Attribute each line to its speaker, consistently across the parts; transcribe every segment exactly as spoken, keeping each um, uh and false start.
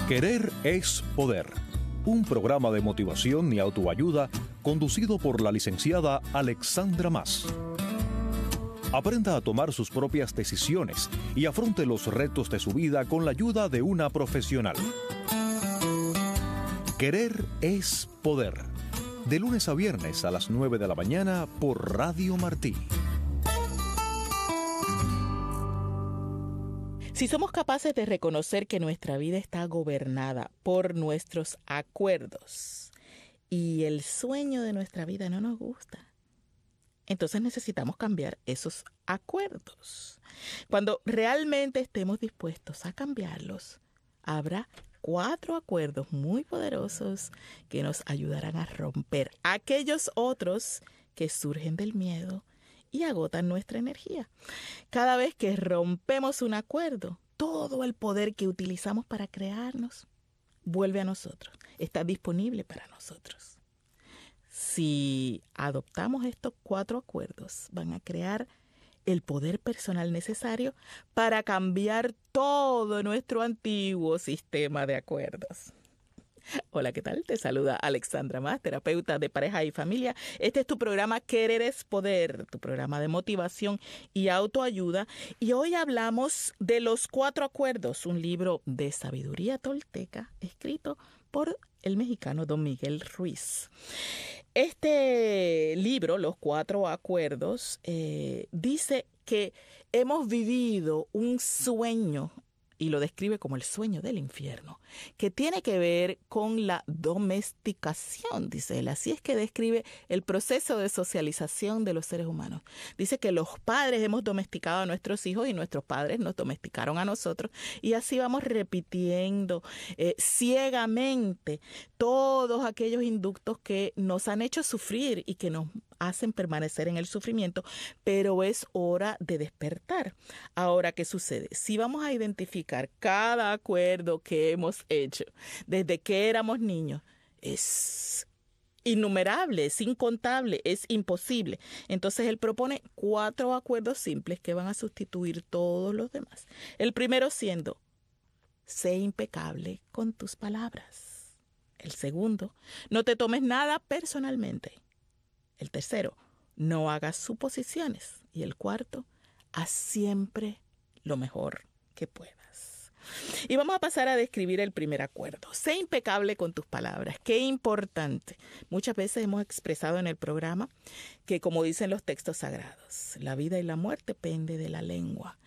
Speaker 1: Querer es poder. Un programa de motivación y autoayuda conducido por la licenciada Alexandra Mas. Aprenda a tomar sus propias decisiones y afronte los retos de su vida con la ayuda de una profesional. Querer es poder. De lunes a viernes a las nueve de la mañana por Radio Martí.
Speaker 2: Si somos capaces de reconocer que nuestra vida está gobernada por nuestros acuerdos y el sueño de nuestra vida no nos gusta, entonces necesitamos cambiar esos acuerdos. Cuando realmente estemos dispuestos a cambiarlos, habrá cuatro acuerdos muy poderosos que nos ayudarán a romper aquellos otros que surgen del miedo y agotan nuestra energía. Cada vez que rompemos un acuerdo, todo el poder que utilizamos para crearnos vuelve a nosotros, está disponible para nosotros. Si adoptamos estos cuatro acuerdos, van a crear el poder personal necesario para cambiar todo nuestro antiguo sistema de acuerdos. Hola, ¿qué tal? Te saluda Alexandra Mas, terapeuta de pareja y familia. Este es tu programa Querer es Poder, tu programa de motivación y autoayuda. Y hoy hablamos de Los Cuatro Acuerdos, un libro de sabiduría tolteca escrito por el mexicano Don Miguel Ruiz. Este libro, Los Cuatro Acuerdos, eh, dice que hemos vivido un sueño, y lo describe como el sueño del infierno, que tiene que ver con la domesticación, dice él. Así es que describe el proceso de socialización de los seres humanos. Dice que los padres hemos domesticado a nuestros hijos y nuestros padres nos domesticaron a nosotros, y así vamos repitiendo eh, ciegamente todos aquellos inductos que nos han hecho sufrir y que nos hacen permanecer en el sufrimiento, pero es hora de despertar. Ahora, ¿qué sucede? Si vamos a identificar cada acuerdo que hemos hecho desde que éramos niños, es innumerable, es incontable, es imposible. Entonces él propone cuatro acuerdos simples que van a sustituir todos los demás. El primero siendo, sé impecable con tus palabras. El segundo, no te tomes nada personalmente. El tercero, no hagas suposiciones. Y el cuarto, haz siempre lo mejor que puedas. Y vamos a pasar a describir el primer acuerdo. Sé impecable con tus palabras. Qué importante. Muchas veces hemos expresado en el programa que, como dicen los textos sagrados, la vida y la muerte depende de la lengua.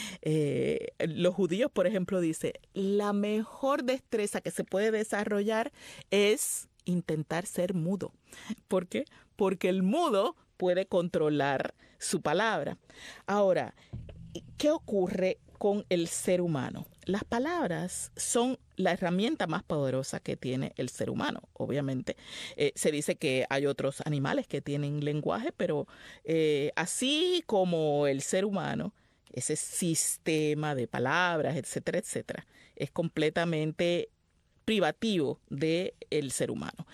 Speaker 2: Eh, los judíos, por ejemplo, dicen, la mejor destreza que se puede desarrollar es intentar ser mudo. ¿Por qué? Porque el mudo puede controlar su palabra. Ahora, ¿qué ocurre con el ser humano? Las palabras son la herramienta más poderosa que tiene el ser humano. Obviamente, eh, se dice que hay otros animales que tienen lenguaje, pero eh, así como el ser humano, ese sistema de palabras, etcétera, etcétera, es completamente privativo del ser humano.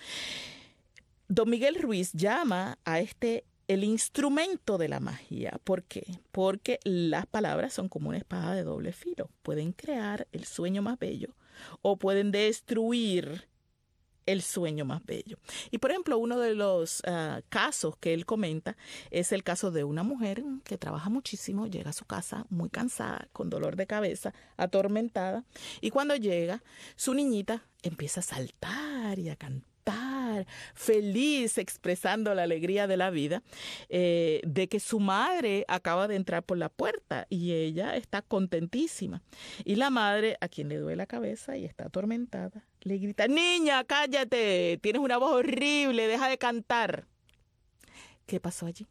Speaker 2: Don Miguel Ruiz llama a este el instrumento de la magia. ¿Por qué? Porque las palabras son como una espada de doble filo. Pueden crear el sueño más bello o pueden destruir el sueño más bello. Y por ejemplo, uno de los uh, casos que él comenta es el caso de una mujer que trabaja muchísimo, llega a su casa muy cansada, con dolor de cabeza, atormentada, y cuando llega, su niñita empieza a saltar y a cantar, feliz, expresando la alegría de la vida, eh, de que su madre acaba de entrar por la puerta y ella está contentísima. Y la madre, a quien le duele la cabeza y está atormentada, le grita, niña, cállate, tienes una voz horrible, deja de cantar. ¿Qué pasó allí?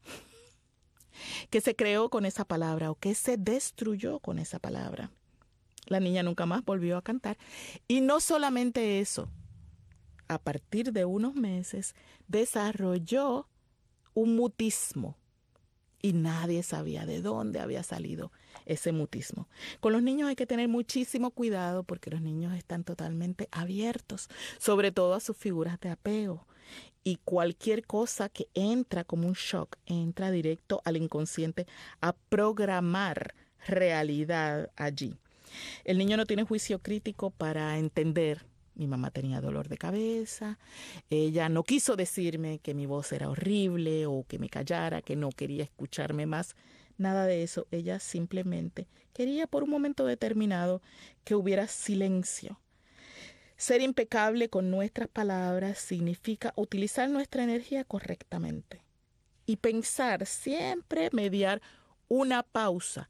Speaker 2: ¿Qué se creó con esa palabra o qué se destruyó con esa palabra? La niña nunca más volvió a cantar. Y no solamente eso, a partir de unos meses desarrolló un mutismo y nadie sabía de dónde había salido ese mutismo. Con los niños hay que tener muchísimo cuidado porque los niños están totalmente abiertos, sobre todo a sus figuras de apego. Y cualquier cosa que entra como un shock, entra directo al inconsciente a programar realidad allí. El niño no tiene juicio crítico para entender. Mi mamá tenía dolor de cabeza, ella no quiso decirme que mi voz era horrible o que me callara, que no quería escucharme más. Nada de eso, ella simplemente quería por un momento determinado que hubiera silencio. Ser impecable con nuestras palabras significa utilizar nuestra energía correctamente y pensar, siempre mediar una pausa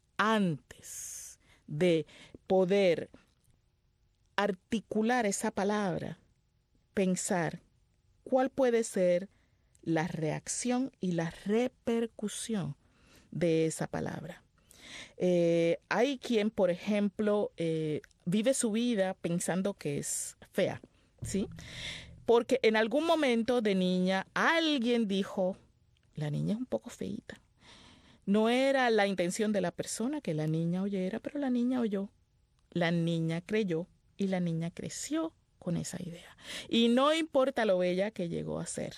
Speaker 2: antes de poder articular esa palabra, pensar cuál puede ser la reacción y la repercusión de esa palabra. Eh, hay quien, por ejemplo, eh, vive su vida pensando que es fea, ¿sí? Porque en algún momento de niña alguien dijo, la niña es un poco feíta. No era la intención de la persona que la niña oyera, pero la niña oyó, la niña creyó y la niña creció con esa idea. Y no importa lo bella que llegó a ser.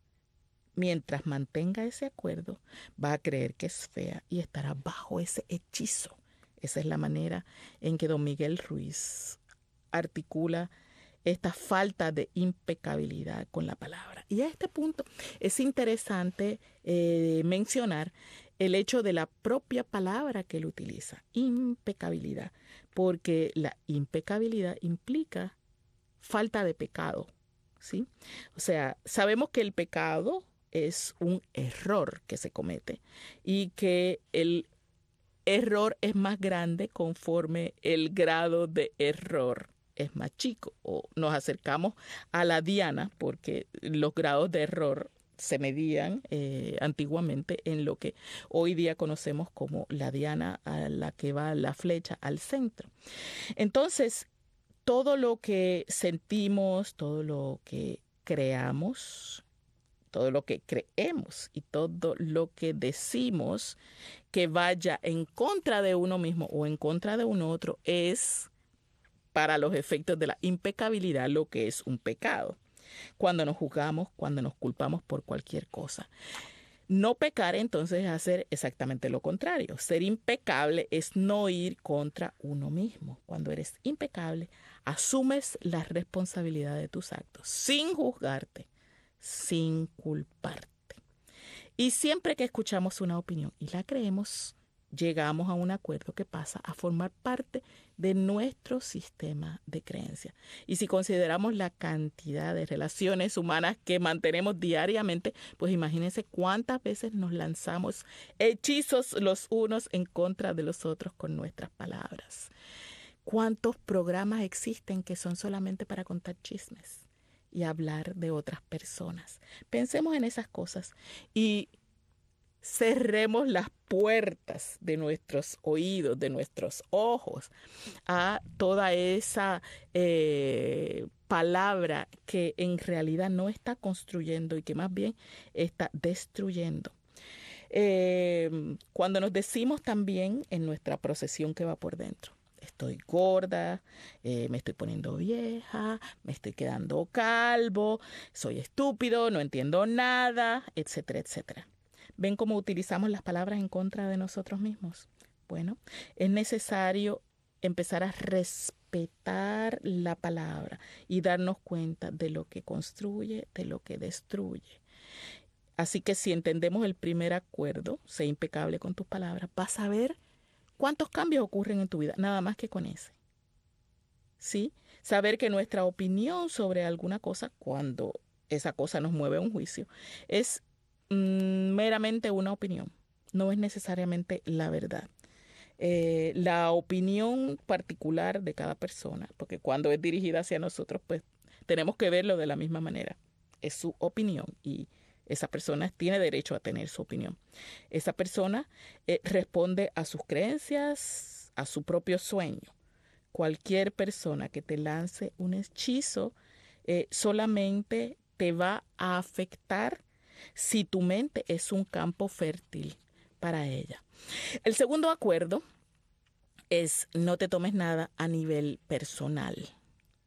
Speaker 2: Mientras mantenga ese acuerdo, va a creer que es fea y estará bajo ese hechizo. Esa es la manera en que don Miguel Ruiz articula esta falta de impecabilidad con la palabra. Y a este punto es interesante eh, mencionar el hecho de la propia palabra que él utiliza, impecabilidad, porque la impecabilidad implica falta de pecado, ¿sí? O sea, sabemos que el pecado es un error que se comete y que el error es más grande conforme el grado de error es más chico, o nos acercamos a la diana, porque los grados de error se medían eh, antiguamente en lo que hoy día conocemos como la diana a la que va la flecha al centro. Entonces, todo lo que sentimos, todo lo que creamos, todo lo que creemos y todo lo que decimos que vaya en contra de uno mismo o en contra de un otro es, para los efectos de la impecabilidad, lo que es un pecado. Cuando nos juzgamos, cuando nos culpamos por cualquier cosa. No pecar, entonces, es hacer exactamente lo contrario. Ser impecable es no ir contra uno mismo. Cuando eres impecable, asumes la responsabilidad de tus actos, sin juzgarte, sin culparte. Y siempre que escuchamos una opinión y la creemos, llegamos a un acuerdo que pasa a formar parte de nuestro sistema de creencias. Y si consideramos la cantidad de relaciones humanas que mantenemos diariamente, pues imagínense cuántas veces nos lanzamos hechizos los unos en contra de los otros con nuestras palabras. ¿Cuántos programas existen que son solamente para contar chismes y hablar de otras personas? Pensemos en esas cosas y cerremos las puertas de nuestros oídos, de nuestros ojos, a toda esa eh, palabra que en realidad no está construyendo y que más bien está destruyendo. Eh, cuando nos decimos también en nuestra procesión que va por dentro, estoy gorda, eh, me estoy poniendo vieja, me estoy quedando calvo, soy estúpido, no entiendo nada, etcétera, etcétera. ¿Ven cómo utilizamos las palabras en contra de nosotros mismos? Bueno, es necesario empezar a respetar la palabra y darnos cuenta de lo que construye, de lo que destruye. Así que si entendemos el primer acuerdo, sé impecable con tus palabras, vas a ver cuántos cambios ocurren en tu vida, nada más que con ese. ¿Sí? Saber que nuestra opinión sobre alguna cosa, cuando esa cosa nos mueve a un juicio, es meramente una opinión, no es necesariamente la verdad. Eh, la opinión particular de cada persona, porque cuando es dirigida hacia nosotros, pues tenemos que verlo de la misma manera. Es su opinión y esa persona tiene derecho a tener su opinión. Esa persona eh, responde a sus creencias, a su propio sueño. Cualquier persona que te lance un hechizo eh, solamente te va a afectar si tu mente es un campo fértil para ella. El segundo acuerdo es no te tomes nada a nivel personal,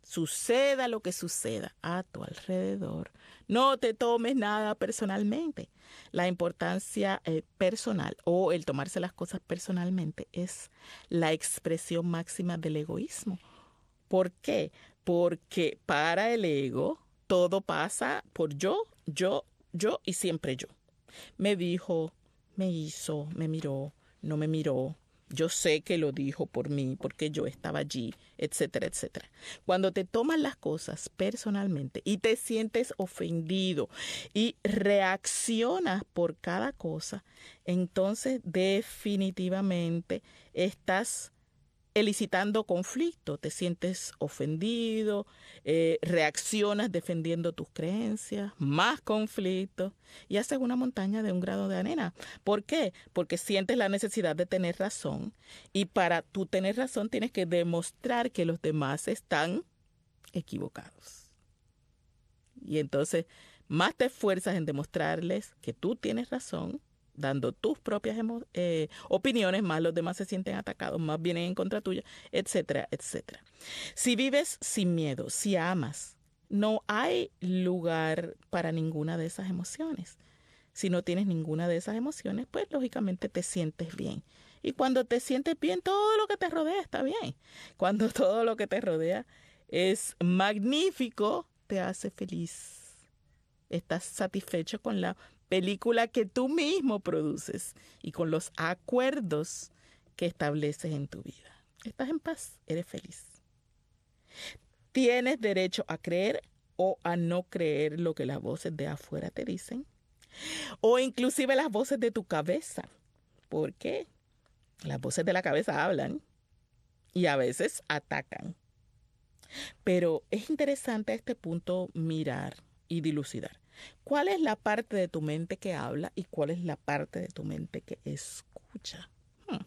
Speaker 2: Suceda lo que suceda a tu alrededor, no te tomes nada personalmente. La importancia eh, personal o el tomarse las cosas personalmente es la expresión máxima del egoísmo. ¿Por qué? Porque para el ego todo pasa por yo, yo, yo y siempre yo. Me dijo, me hizo, me miró, no me miró. Yo sé que lo dijo por mí, porque yo estaba allí, etcétera, etcétera. Cuando te tomas las cosas personalmente y te sientes ofendido y reaccionas por cada cosa, entonces definitivamente estás elicitando conflicto, te sientes ofendido, eh, reaccionas defendiendo tus creencias, más conflicto y haces una montaña de un grado de arena. ¿Por qué? Porque sientes la necesidad de tener razón y para tú tener razón tienes que demostrar que los demás están equivocados. Y entonces más te esfuerzas en demostrarles que tú tienes razón, dando tus propias eh, opiniones, más los demás se sienten atacados, más vienen en contra tuya, etcétera, etcétera. Si vives sin miedo, si amas, no hay lugar para ninguna de esas emociones. Si no tienes ninguna de esas emociones, pues lógicamente te sientes bien. Y cuando te sientes bien, todo lo que te rodea está bien. Cuando todo lo que te rodea es magnífico, te hace feliz. Estás satisfecho con la película que tú mismo produces y con los acuerdos que estableces en tu vida. Estás en paz, eres feliz. Tienes derecho a creer o a no creer lo que las voces de afuera te dicen, o inclusive las voces de tu cabeza. ¿Por qué? Las voces de la cabeza hablan y a veces atacan. Pero es interesante a este punto mirar y dilucidar. ¿Cuál es la parte de tu mente que habla y cuál es la parte de tu mente que escucha? Hmm.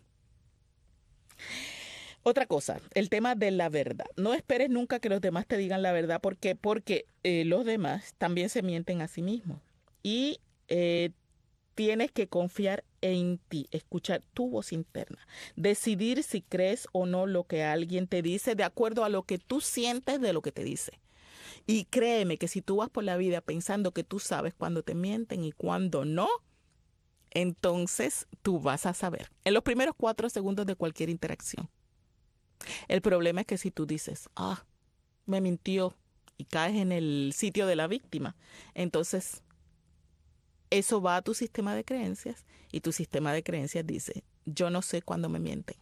Speaker 2: Otra cosa, el tema de la verdad. No esperes nunca que los demás te digan la verdad. ¿Por qué? Porque eh, los demás también se mienten a sí mismos. Y eh, tienes que confiar en ti, escuchar tu voz interna, decidir si crees o no lo que alguien te dice de acuerdo a lo que tú sientes de lo que te dice. Y créeme que si tú vas por la vida pensando que tú sabes cuándo te mienten y cuándo no, entonces tú vas a saber en los primeros cuatro segundos de cualquier interacción. El problema es que si tú dices, ah, me mintió y caes en el sitio de la víctima, entonces eso va a tu sistema de creencias y tu sistema de creencias dice, yo no sé cuándo me mienten.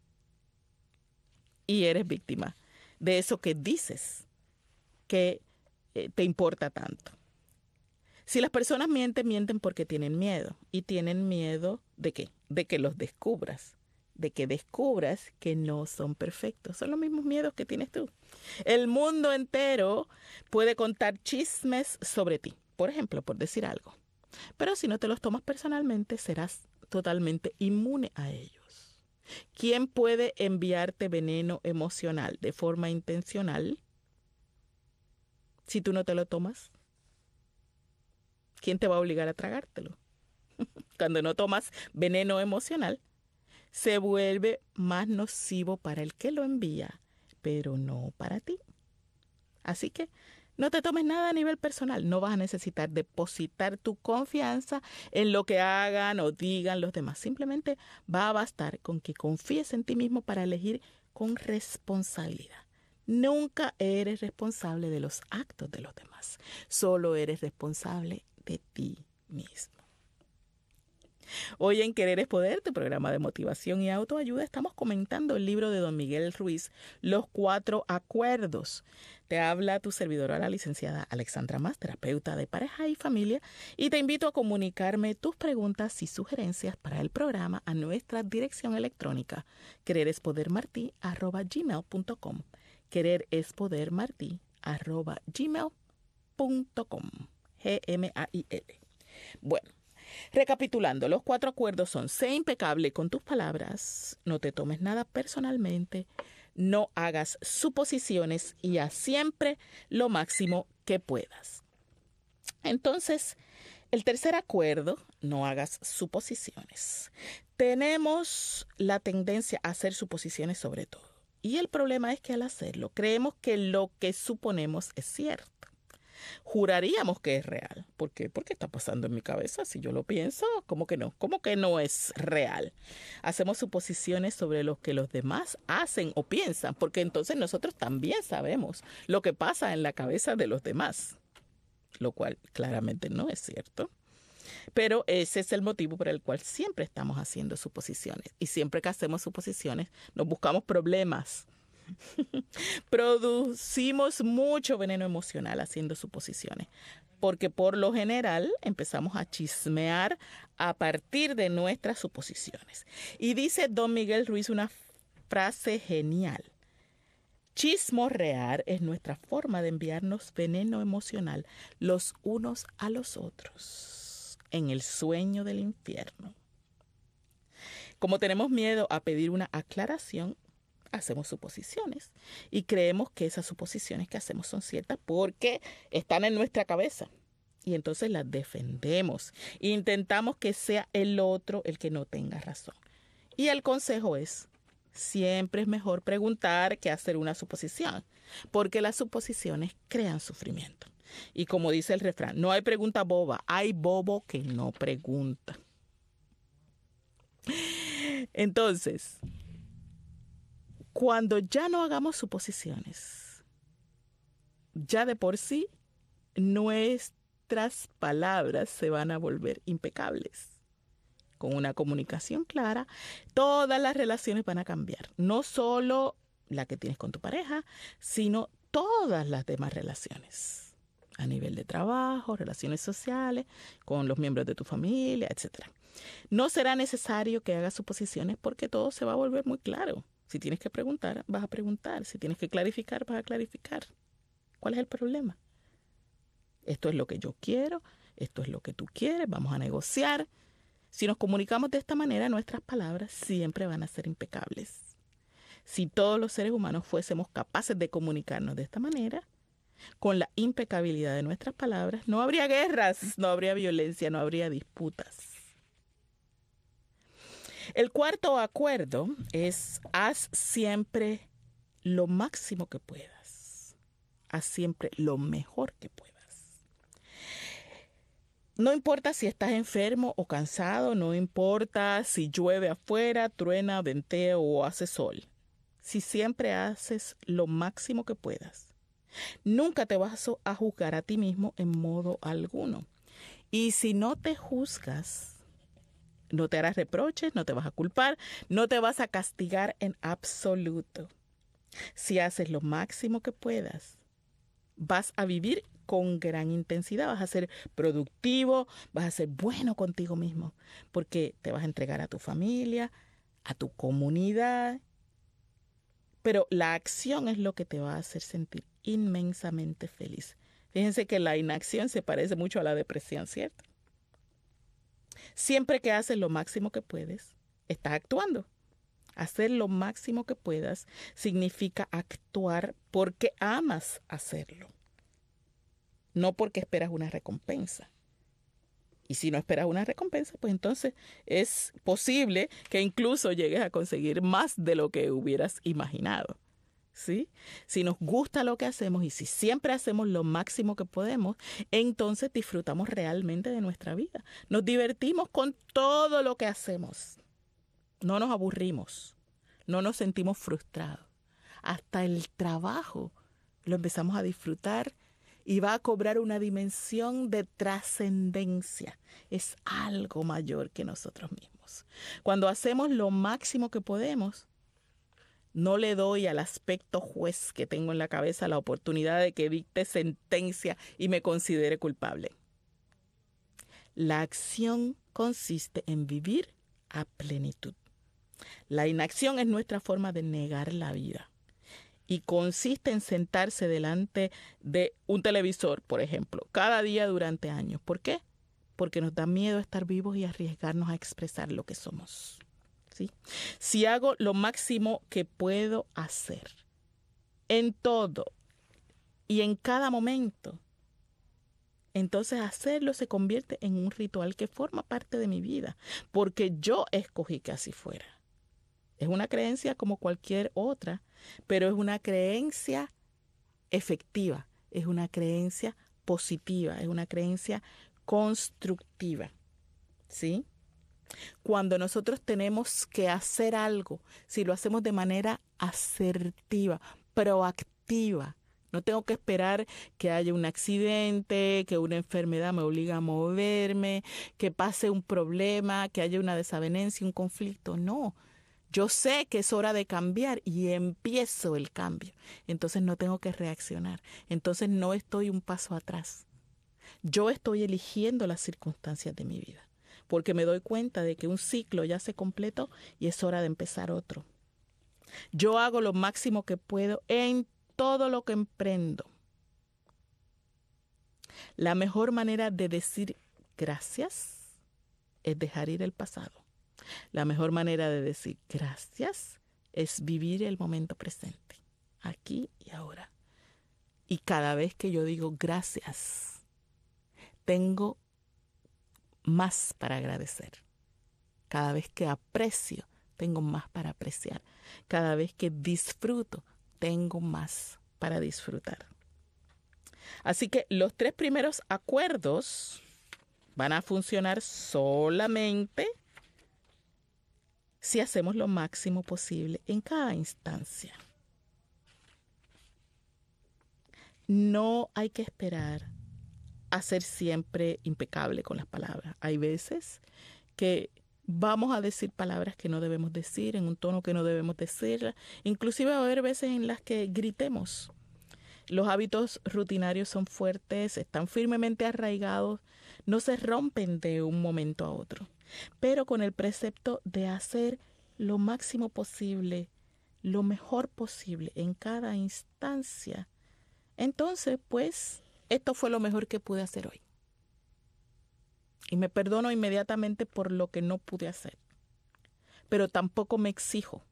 Speaker 2: Y eres víctima de eso que dices que eh, te importa tanto. Si las personas mienten, mienten porque tienen miedo. ¿Y tienen miedo de qué? De que los descubras. De que descubras que no son perfectos. Son los mismos miedos que tienes tú. El mundo entero puede contar chismes sobre ti. Por ejemplo, por decir algo. Pero si no te los tomas personalmente, serás totalmente inmune a ellos. ¿Quién puede enviarte veneno emocional de forma intencional si tú no te lo tomas? ¿Quién te va a obligar a tragártelo? Cuando no tomas veneno emocional, se vuelve más nocivo para el que lo envía, pero no para ti. Así que no te tomes nada a nivel personal. No vas a necesitar depositar tu confianza en lo que hagan o digan los demás. Simplemente va a bastar con que confíes en ti mismo para elegir con responsabilidad. Nunca eres responsable de los actos de los demás. Solo eres responsable de ti mismo. Hoy en Querer es Poder, tu programa de motivación y autoayuda, estamos comentando el libro de don Miguel Ruiz, Los Cuatro Acuerdos. Te habla tu servidora, la licenciada Alexandra Mas, terapeuta de pareja y familia, y te invito a comunicarme tus preguntas y sugerencias para el programa a nuestra dirección electrónica quererespodermarti arroba gmail punto com. quererespodermarti arroba gmail punto com. G M A I L. Bueno. Recapitulando, los cuatro acuerdos son: sé impecable con tus palabras, no te tomes nada personalmente, no hagas suposiciones y haz siempre lo máximo que puedas. Entonces, el tercer acuerdo, no hagas suposiciones. Tenemos la tendencia a hacer suposiciones sobre todo. Y el problema es que al hacerlo, creemos que lo que suponemos es cierto. Juraríamos que es real. ¿Por qué? Porque está pasando en mi cabeza. Si yo lo pienso, ¿cómo que no? ¿Cómo que no es real? Hacemos suposiciones sobre lo que los demás hacen o piensan, porque entonces nosotros también sabemos lo que pasa en la cabeza de los demás, lo cual claramente no es cierto. Pero ese es el motivo por el cual siempre estamos haciendo suposiciones. Y siempre que hacemos suposiciones, nos buscamos problemas. Producimos mucho veneno emocional haciendo suposiciones, porque por lo general empezamos a chismear a partir de nuestras suposiciones. Y dice Don Miguel Ruiz una frase genial: chismorrear es nuestra forma de enviarnos veneno emocional los unos a los otros en el sueño del infierno. Como tenemos miedo a pedir una aclaración, hacemos suposiciones y creemos que esas suposiciones que hacemos son ciertas porque están en nuestra cabeza. Y entonces las defendemos. Intentamos que sea el otro el que no tenga razón. Y el consejo es: siempre es mejor preguntar que hacer una suposición, porque las suposiciones crean sufrimiento. Y como dice el refrán, no hay pregunta boba, hay bobo que no pregunta. Entonces, cuando ya no hagamos suposiciones, ya de por sí nuestras palabras se van a volver impecables. Con una comunicación clara, todas las relaciones van a cambiar. No solo la que tienes con tu pareja, sino todas las demás relaciones. A nivel de trabajo, relaciones sociales, con los miembros de tu familia, etcétera. No será necesario que hagas suposiciones porque todo se va a volver muy claro. Si tienes que preguntar, vas a preguntar. Si tienes que clarificar, vas a clarificar. ¿Cuál es el problema? Esto es lo que yo quiero, esto es lo que tú quieres, vamos a negociar. Si nos comunicamos de esta manera, nuestras palabras siempre van a ser impecables. Si todos los seres humanos fuésemos capaces de comunicarnos de esta manera, con la impecabilidad de nuestras palabras, no habría guerras, no habría violencia, no habría disputas. El cuarto acuerdo es: haz siempre lo máximo que puedas. Haz siempre lo mejor que puedas. No importa si estás enfermo o cansado, no importa si llueve afuera, truena, ventea o hace sol. Si siempre haces lo máximo que puedas, nunca te vas a juzgar a ti mismo en modo alguno. Y si no te juzgas, no te harás reproches, no te vas a culpar, no te vas a castigar en absoluto. Si haces lo máximo que puedas, vas a vivir con gran intensidad, vas a ser productivo, vas a ser bueno contigo mismo, porque te vas a entregar a tu familia, a tu comunidad. Pero la acción es lo que te va a hacer sentir inmensamente feliz. Fíjense que la inacción se parece mucho a la depresión, ¿cierto? Siempre que haces lo máximo que puedes, estás actuando. Hacer lo máximo que puedas significa actuar porque amas hacerlo, no porque esperas una recompensa. Y si no esperas una recompensa, pues entonces es posible que incluso llegues a conseguir más de lo que hubieras imaginado. ¿Sí? Si nos gusta lo que hacemos y si siempre hacemos lo máximo que podemos, entonces disfrutamos realmente de nuestra vida. Nos divertimos con todo lo que hacemos. No nos aburrimos, no nos sentimos frustrados. Hasta el trabajo lo empezamos a disfrutar y va a cobrar una dimensión de trascendencia. Es algo mayor que nosotros mismos. Cuando hacemos lo máximo que podemos, no le doy al aspecto juez que tengo en la cabeza la oportunidad de que dicte sentencia y me considere culpable. La acción consiste en vivir a plenitud. La inacción es nuestra forma de negar la vida y consiste en sentarse delante de un televisor, por ejemplo, cada día durante años. ¿Por qué? Porque nos da miedo estar vivos y arriesgarnos a expresar lo que somos. ¿Sí? Si hago lo máximo que puedo hacer en todo y en cada momento, entonces hacerlo se convierte en un ritual que forma parte de mi vida, porque yo escogí que así fuera. Es una creencia como cualquier otra, pero es una creencia efectiva, es una creencia positiva, es una creencia constructiva, ¿sí? Cuando nosotros tenemos que hacer algo, si lo hacemos de manera asertiva, proactiva, no tengo que esperar que haya un accidente, que una enfermedad me obligue a moverme, que pase un problema, que haya una desavenencia, un conflicto. No, yo sé que es hora de cambiar y empiezo el cambio. Entonces no tengo que reaccionar. Entonces no estoy un paso atrás. Yo estoy eligiendo las circunstancias de mi vida, porque me doy cuenta de que un ciclo ya se completó y es hora de empezar otro. Yo hago lo máximo que puedo en todo lo que emprendo. La mejor manera de decir gracias es dejar ir el pasado. La mejor manera de decir gracias es vivir el momento presente, aquí y ahora. Y cada vez que yo digo gracias, tengo más para agradecer. Cada vez que aprecio, tengo más para apreciar. Cada vez que disfruto, tengo más para disfrutar. Así que los tres primeros acuerdos van a funcionar solamente si hacemos lo máximo posible en cada instancia. No hay que esperar a ser siempre impecable con las palabras. Hay veces que vamos a decir palabras que no debemos decir, en un tono que no debemos decir. Inclusive va a haber veces en las que gritemos. Los hábitos rutinarios son fuertes, están firmemente arraigados, no se rompen de un momento a otro. Pero con el precepto de hacer lo máximo posible, lo mejor posible en cada instancia, entonces, pues, esto fue lo mejor que pude hacer hoy. Y me perdono inmediatamente por lo que no pude hacer. Pero tampoco me exijo.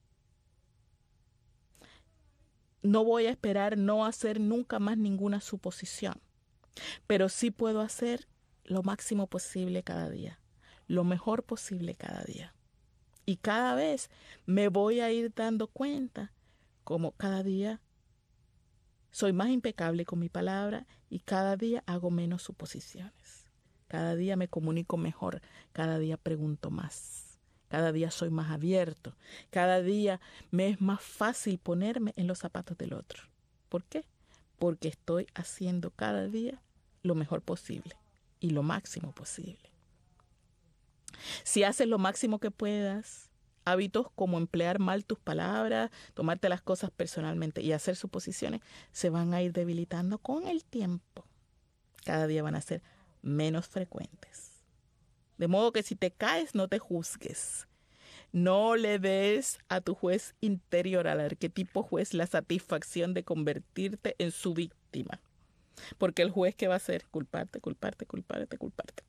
Speaker 2: No voy a esperar no hacer nunca más ninguna suposición. Pero sí puedo hacer lo máximo posible cada día. Lo mejor posible cada día. Y cada vez me voy a ir dando cuenta como cada día soy más impecable con mi palabra y cada día hago menos suposiciones. Cada día me comunico mejor, cada día pregunto más, cada día soy más abierto, cada día me es más fácil ponerme en los zapatos del otro. ¿Por qué? Porque estoy haciendo cada día lo mejor posible y lo máximo posible. Si haces lo máximo que puedas, hábitos como emplear mal tus palabras, tomarte las cosas personalmente y hacer suposiciones se van a ir debilitando con el tiempo. Cada día van a ser menos frecuentes. De modo que si te caes, no te juzgues. No le des a tu juez interior, al arquetipo juez, la satisfacción de convertirte en su víctima. Porque el juez, ¿qué va a hacer? Culparte, culparte, culparte, culparte.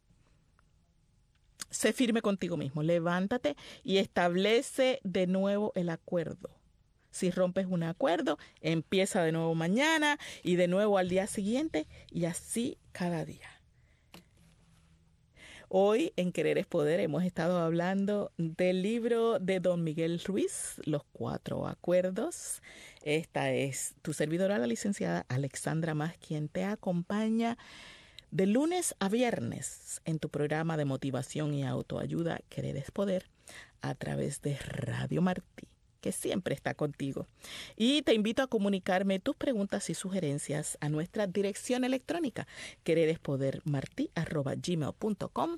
Speaker 2: Sé firme contigo mismo. Levántate y establece de nuevo el acuerdo. Si rompes un acuerdo, empieza de nuevo mañana y de nuevo al día siguiente y así cada día. Hoy en Querer es Poder hemos estado hablando del libro de Don Miguel Ruiz, Los Cuatro Acuerdos. Esta es tu servidora, la licenciada Alexandra Mas, quien te acompaña de lunes a viernes en tu programa de motivación y autoayuda Querer es Poder a través de Radio Martí, que siempre está contigo. Y te invito a comunicarme tus preguntas y sugerencias a nuestra dirección electrónica quererespodermartí arroba gmail punto com,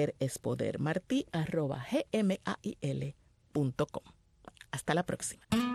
Speaker 2: quererespodermartí arroba gmail punto com. Hasta la próxima.